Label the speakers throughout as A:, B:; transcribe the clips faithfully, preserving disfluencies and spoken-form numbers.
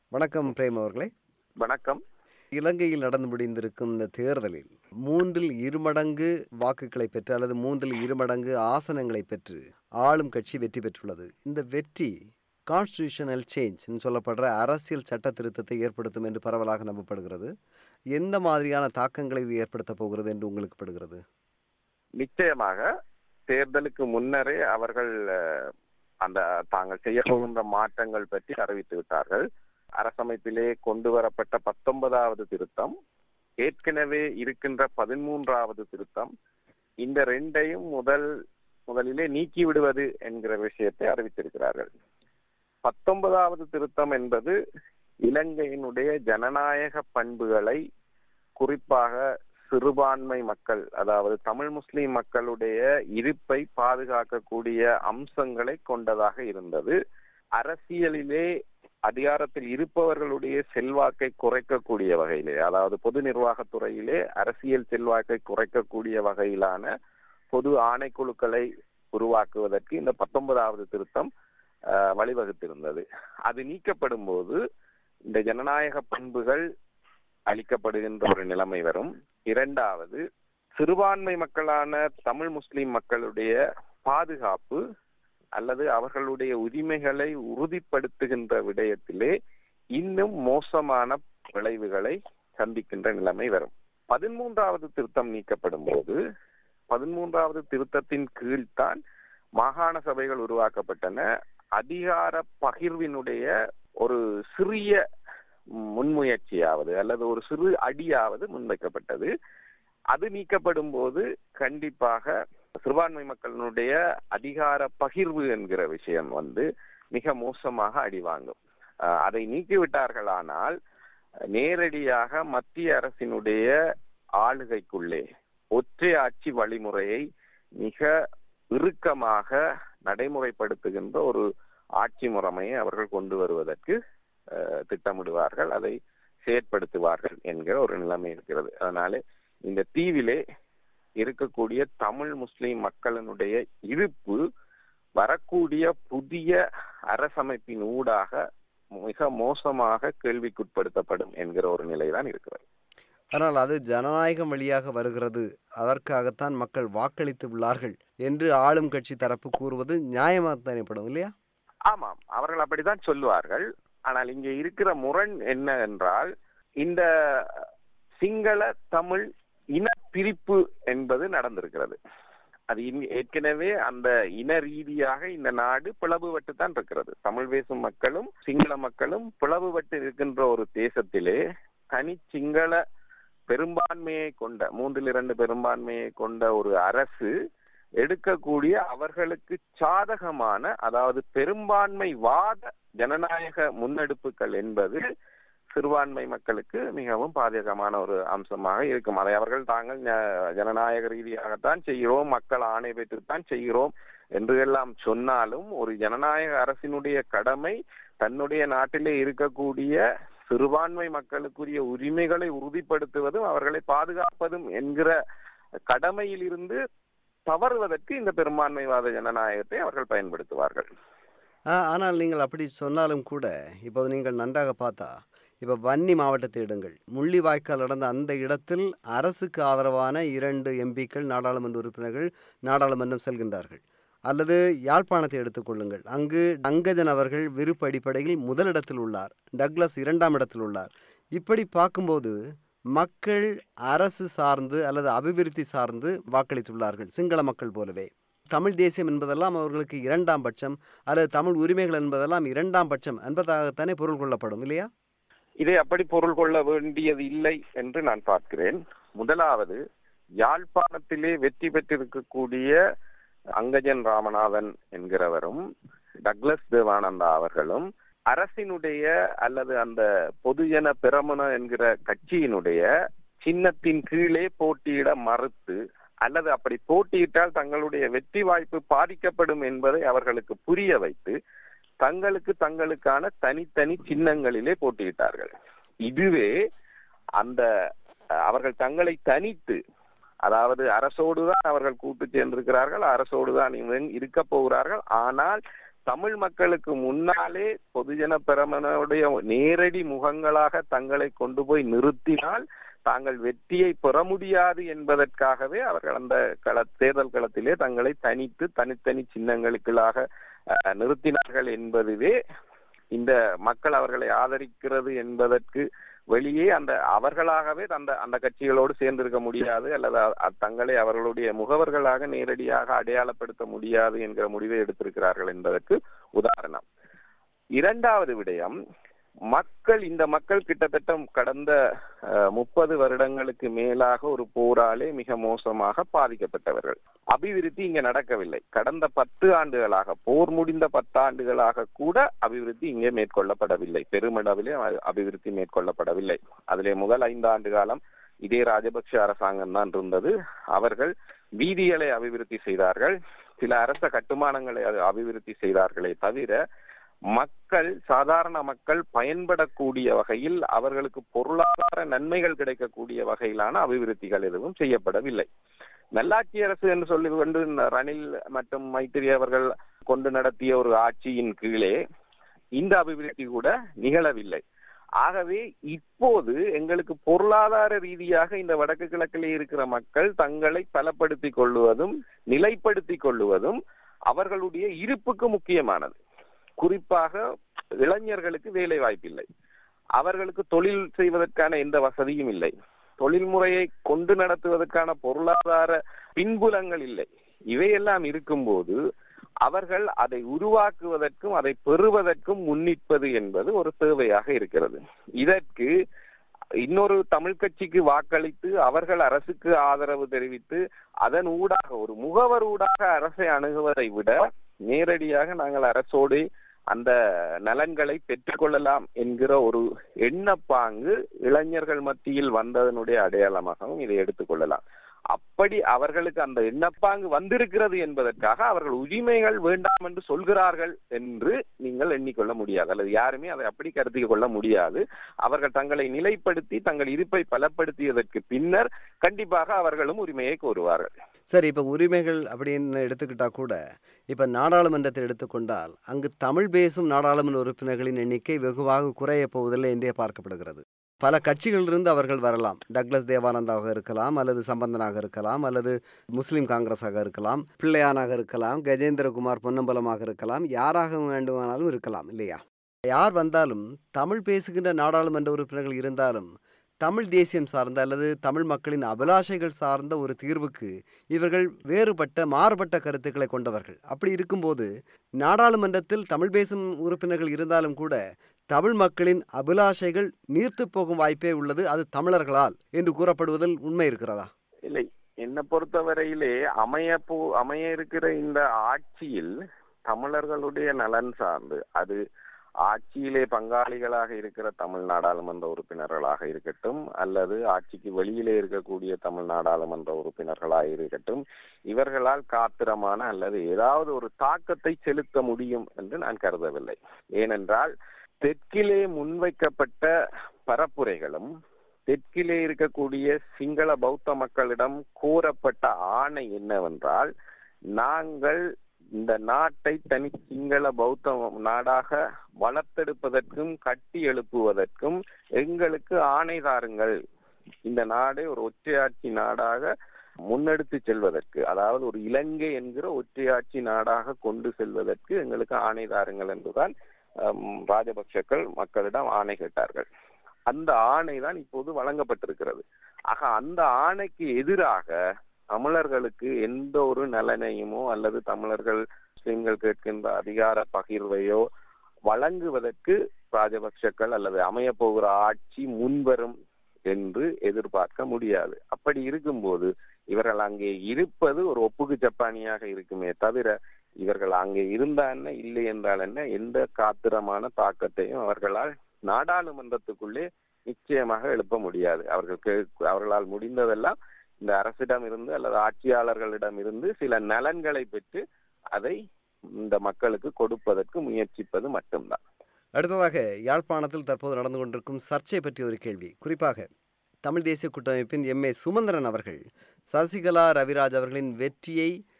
A: வணக்கம் பிரேம் அவர்களே.
B: வணக்கம்.
A: இலங்கையில் நடந்து முடிந்திருக்கும் இந்த தேர்தலில் மூன்றில் இருமடங்கு வாக்குகளை பெற்று அல்லது மூன்றில் இருமடங்கு ஆசனங்களை பெற்று ஆளும் கட்சி வெற்றி பெற்றுள்ளது. இந்த வெற்றி கான்ஸ்டிடியூஷனல் சேஞ்ச் சொல்லப்படுற அரசியல் சட்ட திருத்தத்தை ஏற்படுத்தும் என்று பரவலாக நம்பப்படுகிறது. எந்த மாதிரியான தாக்கங்களை இது ஏற்படுத்த போகிறது என்று உங்களுக்கு படுகிறது?
B: நிச்சயமாக தேர்தலுக்கு முன்னரே அவர்கள் அந்த தாங்கள் செய்ய போகின்ற மாற்றங்கள் பற்றி அறிவித்து விட்டார்கள். அரசமைப்பிலே கொண்டு வரப்பட்ட பத்தொன்பதாவது திருத்தம், ஏற்கனவே இருக்கின்ற பதிமூன்றாவது திருத்தம், இந்த ரெண்டையும் முதல் முதலிலே நீக்கி விடுவது என்கிற விஷயத்தை அறிவித்திருக்கிறார்கள். பத்தொன்பதாவது திருத்தம் என்பது இலங்கையினுடைய ஜனநாயக பண்புகளை, குறிப்பாக சிறுபான்மை மக்கள், அதாவது தமிழ் முஸ்லிம் மக்களுடைய இருப்பை பாதுகாக்கக்கூடிய அம்சங்களை கொண்டதாக இருந்தது. அரசியலிலே அதிகாரத்தில் இருப்பவர்களுடைய செல்வாக்கை குறைக்கக்கூடிய வகையிலே, அதாவது பொது நிர்வாகத்துறையிலே அரசியல் செல்வாக்கை குறைக்கக்கூடிய வகையிலான பொது ஆணைக்குழுக்களை உருவாக்குவதற்கு இந்த பத்தொன்பதாவது திருத்தம் வழிவகுத்திருந்தது. அது நீக்கப்படும் போது இந்த ஜனநாயக பண்புகள் அளிக்கப்படுகின்ற ஒரு நிலைமை வரும். இரண்டாவது, சிறுபான்மை மக்களான தமிழ் முஸ்லிம் மக்களுடைய பாதுகாப்பு அல்லது அவர்களுடைய உரிமைகளை உறுதிப்படுத்துகின்ற விடயத்திலே இன்னும் மோசமான விளைவுகளை சந்திக்கின்ற நிலைமை வரும். பதிமூன்றாவது திருத்தம் நீக்கப்படும் போது, பதிமூன்றாவது திருத்தத்தின் கீழ்தான் மாகாண சபைகள் உருவாக்கப்பட்டன. அதிகார பகிர்வினுடைய ஒரு சிறிய முன்முயற்சியாவது அல்லது ஒரு சிறு அடியாவது முன்வைக்கப்பட்டது. அது நீக்கப்படும் போது கண்டிப்பாக சிறுபான்மை மக்களினுடைய அதிகார பகிர்வு என்கிற விஷயம் வந்து மிக மோசமாக அடிவாங்கும். அதை நீக்கிவிட்டார்களானால் நேரடியாக மத்திய அரசினுடைய ஆளுகைக்குள்ளே ஒற்றை ஆட்சி வழிமுறையை மிக இறுக்கமாக நடைமுறைப்படுத்துகின்ற ஒரு ஆட்சி முறைமையை அவர்கள் கொண்டு வருவதற்கு திட்டமிடுவார்கள், அதை செயற்படுத்துவார்கள் என்கிற ஒரு நிலைமை இருக்கிறது. அதனாலே இந்த தீவிலே இருக்கக்கூடிய தமிழ் முஸ்லிம் மக்களினுடைய இருப்பு வரக்கூடிய புதிய அரசமைப்பின் ஊடாக மிக மோசமாக கேள்விக்குட்படுத்தப்படும் என்கிற ஒரு நிலைதான் இருக்கிறது.
A: ஆனால் அது ஜனநாயகம் வழியாக வருகிறது, அதற்காகத்தான் மக்கள் வாக்களித்து உள்ளார்கள் என்று ஆளும் கட்சி தரப்பு கூறுவது நியாயமாக தானேப்படும் இல்லையா?
B: ஆமாம், அவர்கள் அப்படித்தான் சொல்லுவார்கள். ஆனால் இங்கே இருக்கிற முரண் என்ன என்றால், இந்த சிங்கள தமிழ் இன பிரிப்பு என்பது நடந்திருக்கிறது. அது ஏற்கனவே அந்த இன ரீதியாக இந்த நாடு பிளவுபட்டு தான் இருக்கிறது. தமிழ் பேசும் மக்களும் சிங்கள மக்களும் பிளவுபட்டு இருக்கின்ற ஒரு தேசத்திலே தனி சிங்கள பெரும்பான்மையை கொண்ட, மூன்றில் இரண்டு பெரும்பான்மையை கொண்ட ஒரு அரசு எடுக்கக்கூடிய அவர்களுக்கு சாதகமான, அதாவது பெரும்பான்மை வாத ஜனநாயக முன்னெடுப்புகள் என்பது சிறுபான்மை மக்களுக்கு மிகவும் பாதகமான ஒரு அம்சமாக இருக்கும். அதை அவர்கள் தாங்கள் ஜனநாயக ரீதியாகத்தான் செய்கிறோம், மக்கள் ஆணை பெற்றுத்தான் செய்கிறோம் என்று எல்லாம் சொன்னாலும், ஒரு ஜனநாயக அரசினுடைய கடமை தன்னுடைய நாட்டிலே இருக்கக்கூடிய சிறுபான்மை மக்களுக்குரிய உரிமைகளை உறுதிப்படுத்துவதும் அவர்களை பாதுகாப்பதும் என்கிற கடமையில் இருந்து தவறுவதற்கு இந்த பெரும்பான்மைவாத ஜனநாயகத்தை அவர்கள் பயன்படுத்துவார்கள்.
A: ஆனால் நீங்கள் அப்படி சொன்னாலும் கூட, இப்போது நீங்கள் நன்றாக பார்த்தா, இப்போ வன்னி மாவட்டத்தை எடுங்கள். முள்ளிவாய்க்கால் நடந்த அந்த இடத்தில் அரசுக்கு ஆதரவான இரண்டு எம்பிக்கள், நாடாளுமன்ற உறுப்பினர்கள் நாடாளுமன்றம் செல்கின்றார்கள். அல்லது யாழ்ப்பாணத்தை எடுத்துக்கொள்ளுங்கள். அங்கு அங்கஜன் அவர்கள் விருப்ப அடிப்படையில் முதலிடத்தில் உள்ளார், டக்ளஸ் இரண்டாம் இடத்தில் உள்ளார். இப்படி பார்க்கும்போது மக்கள் அரசு சார்ந்து அல்லது அபிவிருத்தி சார்ந்து வாக்களித்துள்ளார்கள், சிங்கள மக்கள் போலவே. தமிழ் தேசியம் என்பதெல்லாம் அவர்களுக்கு இரண்டாம் பட்சம், அல்லது தமிழ் உரிமைகள் என்பதெல்லாம் இரண்டாம் பட்சம் என்பதாகத்தானே பொருள் கொள்ளப்படும் இல்லையா?
B: இதை அப்படி பொருள் கொள்ள வேண்டியது இல்லை என்று நான் பார்க்கிறேன். முதலாவது, யாழ்ப்பாணத்திலே வெற்றி பெற்றிருக்கக்கூடிய அங்கஜன் ராமநாதன் என்கிறவரும் டக்ளஸ் தேவானந்தா அவர்களும் அரசினுடைய அல்லது அந்த பொதுஜன பெரமுன என்கிற கட்சியினுடைய சின்னத்தின் கீழே போட்டியிட மறுத்து, அல்லது அப்படி போட்டியிட்டால் தங்களுடைய வெற்றி வாய்ப்பு பாதிக்கப்படும் என்பதை அவர்களுக்கு புரிய வைத்து தங்களுக்கு தங்களுக்கான தனித்தனி சின்னங்களிலே போட்டியிட்டார்கள். இதுவே அந்த அவர்கள் தங்களை தனித்து, அதாவது அரசோடுதான் அவர்கள் கூட்டு சேர்ந்திருக்கிறார்கள், அரசோடுதான் இருக்க போகிறார்கள், ஆனால் தமிழ் மக்களுக்கு முன்னாலே பொதுஜன பெரமுனவுடைய நேரடி முகங்களாக தங்களை கொண்டு போய் நிறுத்தினால் தாங்கள் வெற்றியை பெற முடியாது என்பதற்காகவே அவர்கள் அந்த கள தேர்தல் களத்திலே தங்களை தனித்து தனித்தனி சின்னங்களுக்குள்ளாக நிறுத்தினார்கள் என்பதுவே இந்த மக்கள் அவர்களை ஆதரிக்கிறது என்பதற்கு வெளியே அந்த அவர்களாகவே அந்த அந்த கட்சிகளோடு சேர்ந்திருக்க முடியாது அல்லது தங்களை அவர்களுடைய முகவர்களாக நேரடியாக அடையாளப்படுத்த முடியாது என்கிற முடிவை எடுத்திருக்கிறார்கள் என்பதற்கு உதாரணம். இரண்டாவது விடயம், மக்கள் இந்த மக்கள் கிட்டத்தட்ட கடந்த முப்பது வருடங்களுக்கு மேலாக ஒரு போராலே மிக மோசமாக பாதிக்கப்பட்டவர்கள். அபிவிருத்தி இங்க நடக்கவில்லை. கடந்த பத்து ஆண்டுகளாக போர் முடிந்த பத்தாண்டுகளாக கூட அபிவிருத்தி இங்கே மேற்கொள்ளப்படவில்லை. பெருமளவிலே அபிவிருத்தி மேற்கொள்ளப்படவில்லை. அதிலே முதல் ஐந்து ஆண்டு காலம் இதே ராஜபக்ஷ அரசாங்கம் தான் இருந்தது. அவர்கள் வீதிகளை அபிவிருத்தி செய்தார்கள், சில அரச கட்டுமானங்களை அபிவிருத்தி செய்தார்களே தவிர மக்கள் சாதாரண மக்கள் பயன்படக்கூடிய வகையில் அவர்களுக்கு பொருளாதார நன்மைகள் கிடைக்கக்கூடிய வகையிலான அபிவிருத்திகள் எதுவும் செய்யப்படவில்லை. நல்லாட்சி அரசு என்று சொல்லி கொண்டு ரணில் மற்றும் மைத்திரி அவர்கள் கொண்டு நடத்திய ஒரு ஆட்சியின் கீழே இந்த அபிவிருத்தி கூட நிகழவில்லை. ஆகவே இப்போது எங்களுக்கு பொருளாதார ரீதியாக இந்த வடக்கு கிழக்கிலே இருக்கிற மக்கள் தங்களை பலப்படுத்திக் கொள்ளுவதும் நிலைப்படுத்திக் கொள்ளுவதும் அவர்களுடைய இருப்புக்கு முக்கியமானது. குறிப்பாக இளைஞர்களுக்கு வேலை வாய்ப்பில்லை, அவர்களுக்கு தொழில் செய்வதற்கான எந்த வசதியும் இல்லை, தொழில் முறையை கொண்டு நடத்துவதற்கான பொருளாதார பின்புலங்கள் இல்லை. இவையெல்லாம் இருக்கும்போது அவர்கள் அதை உருவாக்குவதற்கும் அதை பெறுவதற்கும் முன்னிற்பது என்பது ஒரு தேவையாக இருக்கிறது. இதற்கு இன்னொரு தமிழ் கட்சிக்கு வாக்களித்து அவர்கள் அரசுக்கு ஆதரவு தெரிவித்து அதன் ஊடாக ஒரு முகவர் ஊடாக அரசை அணுகுவதை விட நேரடியாக நாங்கள் அரசோடு அந்த நலன்களை பெற்றுக்கொள்ளலாம் என்கிற ஒரு எண்ணப்பாங்கு இளைஞர்கள் மத்தியில் வந்ததனுடைய அடையாளமாகவும் இதை எடுத்துக்கொள்ளலாம். அப்படி அவர்களுக்கு அந்த எண்ணப்பாங்கு வந்திருக்கிறது என்பதற்காக அவர்கள் உரிமைகள் வேண்டாம் என்று சொல்கிறார்கள் என்று நீங்கள் எண்ணிக்கொள்ள முடியாது, அல்லது யாருமே அதை அப்படி கருத்தில் கொள்ள முடியாது. அவர்கள் தங்களை நிலைப்படுத்தி தங்கள் இருப்பை பலப்படுத்தியதற்கு பின்னர் கண்டிப்பாக அவர்களும் உரிமையை கோருவார்கள்.
A: சரி, இப்போ உரிமைகள் அப்படின்னு எடுத்துக்கிட்டா கூட இப்போ நாடாளுமன்றத்தை எடுத்துக்கொண்டால் அங்கு தமிழ் பேசும் நாடாளுமன்ற உறுப்பினர்களின் எண்ணிக்கை வெகுவாக குறைய போவதில்லை என்றே பார்க்கப்படுகிறது. பல கட்சிகளிலிருந்து அவர்கள் வரலாம். டக்ளஸ் தேவானந்தாவாக இருக்கலாம், அல்லது சம்பந்தனாக இருக்கலாம், அல்லது முஸ்லீம் காங்கிரஸாக இருக்கலாம், பிள்ளையானாக இருக்கலாம், கஜேந்திரகுமார் பொன்னம்பலமாக இருக்கலாம், யாராக வேண்டுமானாலும் இருக்கலாம் இல்லையா? யார் வந்தாலும் தமிழ் பேசுகின்ற நாடாளுமன்ற உறுப்பினர்கள் இருந்தாலும் தமிழ் தேசியம் சார்ந்த அல்லது தமிழ் மக்களின் அபிலாஷைகள் சார்ந்த ஒரு தீர்வுக்கு இவர்கள் வேறுபட்ட மாறுபட்ட கருத்துக்களை கொண்டவர்கள். அப்படி இருக்கும்போது நாடாளுமன்றத்தில் தமிழ் பேசும் உறுப்பினர்கள் இருந்தாலும் கூட தமிழ் மக்களின் அபிலாஷைகள் நீர்த்து போகும் வாய்ப்பே உள்ளது. அது தமிழர்களால் என்று கூறப்படுவதில் உண்மை இருக்கிறதா?
B: இல்லை, என்னை பொறுத்தவரையிலே அமைய போ அமைய இருக்கிற இந்த ஆட்சியில் தமிழர்களுடைய நலன் சார்ந்து, அது ஆட்சியிலே பங்காளிகளாக இருக்கிற தமிழ் நாடாளுமன்ற உறுப்பினர்களாக இருக்கட்டும் அல்லது ஆட்சிக்கு வெளியிலே இருக்கக்கூடிய தமிழ் நாடாளுமன்ற உறுப்பினர்களாக இருக்கட்டும், இவர்களால் காத்திரமான அல்லது ஏதாவது ஒரு தாக்கத்தை செலுத்த முடியும் என்று நான் கருதவில்லை. ஏனென்றால் தெற்கிலே முன்வைக்கப்பட்ட பரப்புரைகளும் தெற்கிலே இருக்கக்கூடிய சிங்கள பௌத்த மக்களிடம் கோரப்பட்ட ஆணை என்னவென்றால், நாங்கள் இந்த நாட்டை தனி சிங்கள பௌத்த நாடாக வளர்த்தெடுப்பதற்கும் கட்டி எழுப்புவதற்கும் எங்களுக்கு ஆணை தாருங்கள், இந்த நாடை ஒரு ஒற்றையாட்சி நாடாக முன்னெடுத்து செல்வதற்கு, அதாவது ஒரு இலங்கை என்கிற ஒற்றையாட்சி நாடாக கொண்டு செல்வதற்கு எங்களுக்கு ஆணை தாருங்கள் என்றுதான் ராஜபக்ஷக்கள் மக்களிடம் ஆணை கேட்டார்கள். அந்த ஆணை தான் இப்போது வழங்கப்பட்டிருக்கிறது. ஆக அந்த ஆணைக்கு எதிராக தமிழர்களுக்கு எந்த ஒரு நலனையுமோ அல்லது தமிழர்கள் முஸ்லிம்கள் கேட்கின்ற அதிகார பகிர்வையோ வழங்குவதற்கு ராஜபக்ஷக்கள் அல்லது அமைய போகிற ஆட்சி முன்வரும் என்று எதிர்பார்க்க முடியாது. அப்படி இருக்கும்போது இவர்கள் அங்கே இருப்பது ஒரு ஒப்புக்கு ஜப்பானியாக இருக்குமே தவிர இவர்கள் அங்கே இருந்தா என்ன இல்லை என்றால் என்ன எந்த காத்திரமான தாக்கத்தையும் அவர்களால் நாடாளுமன்றத்துக்குள்ளே நிச்சயமாக எழுப்ப முடியாது. அவர்களுக்கு அவர்களால் முடிந்ததெல்லாம் இந்த அரசிடம் இருந்து அல்லது ஆட்சியாளர்களிடம் இருந்து சில நலன்களை பெற்று அதை இந்த மக்களுக்கு கொடுப்பதற்கு முயற்சிப்பது மட்டும்தான்.
A: அடுத்ததாக யாழ்ப்பாணத்தில் தற்போது நடந்து கொண்டிருக்கும் சர்ச்சை பற்றி ஒரு கேள்வி. குறிப்பாக தமிழ் தேசிய கூட்டமைப்பின் எம் ஏ சுமந்திரன் அவர்கள் சசிகலா ரவிராஜ் அவர்களின் வெற்றியை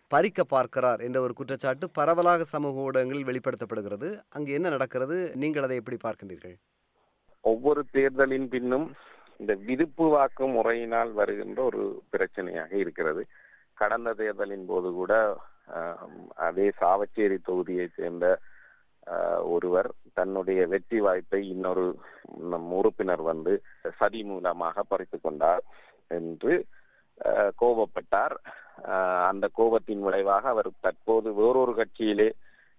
A: பறிக்க பார்க்கிறார் என்ற ஒரு குற்றச்சாட்டு பரவலாக சமூக ஊடகங்களில் வெளிப்படுத்தப்படுகிறது. அங்கு என்ன நடக்கிறது? நீங்கள் அதை எப்படி பார்க்கின்றீர்கள்?
B: ஒவ்வொரு தேர்தலின் பின்னும் இந்த விருப்பு வாக்கு முறையினால் வருகின்ற ஒரு பிரச்சனையாக இருக்கிறது. கடந்த தேர்தலின் போது கூட அதே சாவச்சேரி தொகுதியை சேர்ந்த ஒருவர் தன்னுடைய வெற்றி வாய்ப்பை இன்னொரு நம் உறுப்பினர் வந்து சதி மூலமாக பறித்து கொண்டார் என்று கோபப்பட்டார். அந்த கோபத்தின் விளைவாக அவர் தற்போது வேறொரு கட்சியிலே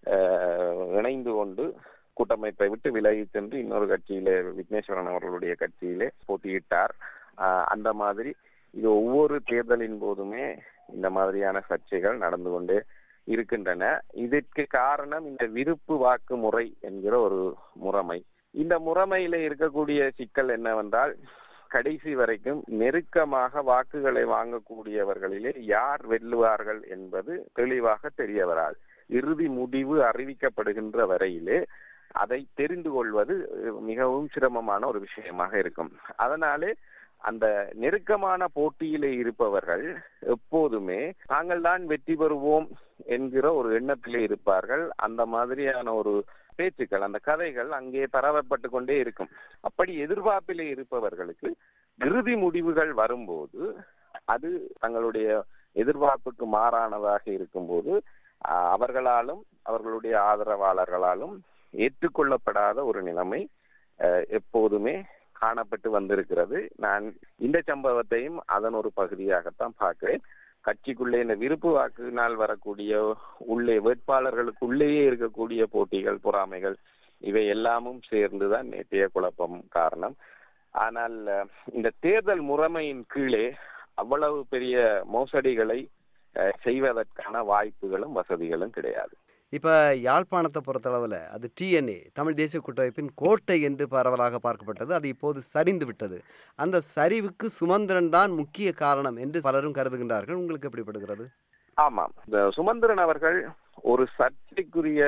B: இணைந்து கொண்டு கூட்டமைப்பை விட்டு விலகி சென்று இன்னொரு கட்சியிலே விக்னேஸ்வரன் அவர்களுடைய கட்சியிலே போட்டியிட்டார். அந்த மாதிரி இது ஒவ்வொரு தேர்தலின் போதுமே இந்த மாதிரியான சர்ச்சைகள் நடந்து கொண்டே இருக்கின்றன. இதற்கு காரணம் இந்த விருப்பு வாக்கு முறை என்கிற ஒரு முறைமை. இந்த முறைமையில இருக்கக்கூடிய சிக்கல் என்னவென்றால், கடைசி வரைக்கும் நெருக்கமாக வாக்குகளை வாங்கக்கூடியவர்களிலே யார் வெல்லுவார்கள் என்பது தெளிவாக தெரிய வராது. இறுதி முடிவு அறிவிக்கப்படுகின்ற வரையிலே அதை தெரிந்து கொள்வது மிகவும் சிரமமான ஒரு விஷயமாக இருக்கும். அதனாலே அந்த நெருக்கமான போட்டியிலே இருப்பவர்கள் எப்போதுமே தாங்கள் தான் வெற்றி பெறுவோம் என்கிற ஒரு எண்ணத்திலே இருப்பார்கள். அந்த மாதிரியான ஒரு பேச்சுக்கள், அந்த கதைகள் அங்கே பரவப்பட்டு கொண்டே இருக்கும். அப்படி எதிர்பார்ப்பிலே இருப்பவர்களுக்கு இறுதி முடிவுகள் வரும்போது அது தங்களுடைய எதிர்பார்ப்புக்கு மாறானதாக இருக்கும்போது அவர்களாலும் அவர்களுடைய ஆதரவாளர்களாலும் ஏற்றுக்கொள்ளப்படாத ஒரு நிலைமை எப்போதுமே காணப்பட்டு வந்திருக்கிறது. நான் இந்த சம்பவத்தையும் அதன் ஒரு பகுதியாகத்தான் பார்க்கிறேன். கட்சிக்குள்ளே இந்த விருப்பு வாக்கினால் வரக்கூடிய உள்ளே வேட்பாளர்களுக்கு உள்ளேயே இருக்கக்கூடிய போட்டிகள், பொறாமைகள், இவை எல்லாமும் சேர்ந்துதான் நேற்றைய குழப்பம் காரணம். ஆனால் இந்த தேர்தல் முறைமையின் கீழே அவ்வளவு பெரிய மோசடிகளை செய்வதற்கான வாய்ப்புகளும் வசதிகளும் கிடையாது.
A: இப்போ யாழ்ப்பாணத்தை பொறுத்தளவில் அது டிஎன்ஏ தமிழ் தேசிய கூட்டமைப்பின் கோட்டை என்று பரவலாக பார்க்கப்பட்டது. அது இப்போது சரிந்து விட்டது. அந்த சரிவுக்கு சுமந்திரன் தான் முக்கிய காரணம் என்று பலரும் கருதுகின்றார்கள். உங்களுக்கு எப்படிப்படுகிறது?
B: ஆமாம், இந்த சுமந்திரன் அவர்கள் ஒரு சர்ச்சைக்குரிய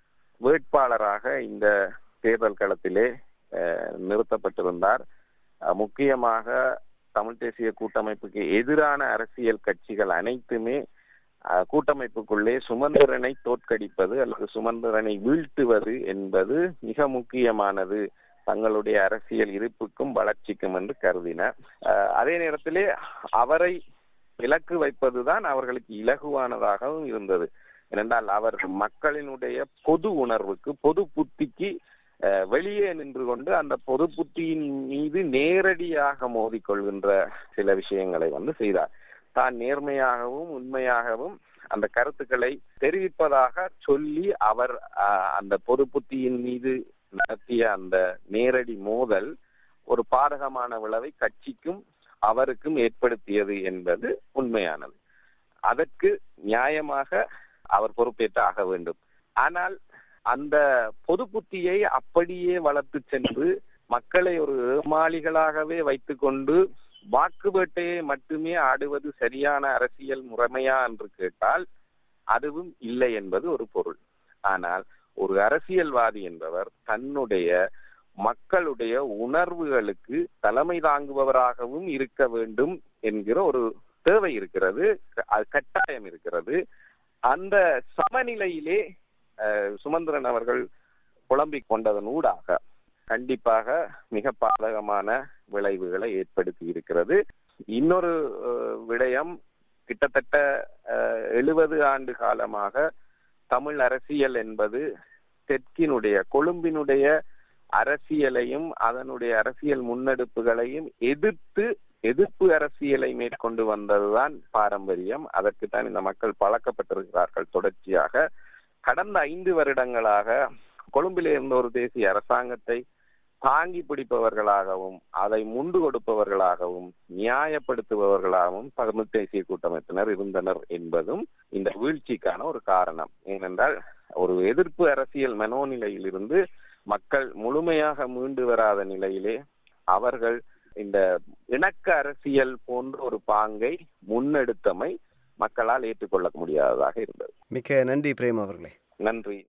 B: வேட்பாளராக இந்த தேர்தல் களத்திலே நிறுத்தப்பட்டிருந்தார். முக்கியமாக தமிழ் தேசிய கூட்டமைப்புக்கு எதிரான அரசியல் கட்சிகள் அனைத்துமே கூட்டமைப்புக்குள்ளே சுமந்திரனை தோற்கடிப்பது அல்லது சுமந்திரனை வீழ்த்துவது என்பது மிக முக்கியமானது தங்களுடைய அரசியல் இருப்புக்கும் வளர்ச்சிக்கும் என்று கருதினர். அதே நேரத்திலே அவரை இலக்கு வைப்பதுதான் அவர்களுக்கு இலகுவானதாகவும் இருந்தது. ஏனென்றால் அவர் மக்களினுடைய பொது உணர்வுக்கு, பொது புத்திக்கு வெளியே நின்று கொண்டு அந்த பொது புத்தியின் மீது நேரடியாக மோதிக்கொள்கின்ற சில விஷயங்களை வந்து செய்தார். தான் நேர்மையாகவும் உண்மையாகவும் அந்த கருத்துக்களை தெரிவிப்பதாக சொல்லி அவர் அந்த பொது புத்தியின் மீது நடத்திய அந்த நேரடி மோதல் ஒரு பாதகமான விளைவை கட்சிக்கும் அவருக்கும் ஏற்படுத்தியது என்பது உண்மையானது. அதற்கு நியாயமாக அவர் பொறுப்பேற்று ஆக வேண்டும். ஆனால் அந்த பொது புத்தியை அப்படியே வளர்த்து சென்று மக்களை ஒரு ஏமாளிகளாகவே வைத்துக் கொண்டு வாக்கு வேட்டையை மட்டுமே ஆடுவது சரியான அரசியல் முறைமையா என்று கேட்டால் அதுவும் இல்லை என்பது ஒரு பொருள். ஆனால் ஒரு அரசியல்வாதி என்பவர் தன்னுடைய மக்களுடைய உணர்வுகளுக்கு தலைமை தாங்குபவராகவும் இருக்க வேண்டும் என்கிற ஒரு தேவை இருக்கிறது, அது கட்டாயம் இருக்கிறது. அந்த சமநிலையிலே சுமந்திரன் அவர்கள் புலம்பிக் கொண்டதன் ஊடாக கண்டிப்பாக மிக பாதகமான விளைவுகளை ஏற்படுத்தி இருக்கிறது. இன்னொரு விடயம், கிட்டத்தட்ட எழுபது ஆண்டு காலமாக தமிழ் அரசியல் என்பது தெற்கினுடைய கொழும்பினுடைய அரசியலையும் அதனுடைய அரசியல் முன்னெடுப்புகளையும் எதிர்த்து எதிர்ப்பு அரசியலை மேற்கொண்டு வந்ததுதான் பாரம்பரியம். அதற்குத்தான் இந்த மக்கள் பழக்கப்பட்டிருக்கிறார்கள். தொடர்ச்சியாக கடந்த ஐந்து வருடங்களாக கொழும்பிலே இருந்த ஒரு தேசிய அரசாங்கத்தை தாங்கி பிடிப்பவர்களாகவும் அதை முண்டு கொடுப்பவர்களாகவும் நியாயப்படுத்துபவர்களாகவும் தமிழ் தேசிய கூட்டமைப்பினர் இருந்தனர் என்பதும் இந்த வீழ்ச்சிக்கான ஒரு காரணம். ஏனென்றால் ஒரு எதிர்ப்பு அரசியல் மனோநிலையிலிருந்து மக்கள் முழுமையாக மீண்டு வராத நிலையிலே அவர்கள் இந்த இணக்க அரசியல் போன்ற ஒரு பாங்கை முன்னெடுத்தமை மக்களால் ஏற்றுக்கொள்ள முடியாததாக இருந்தது.
A: மிக்க நன்றி பிரேம் அவர்களே.
B: நன்றி.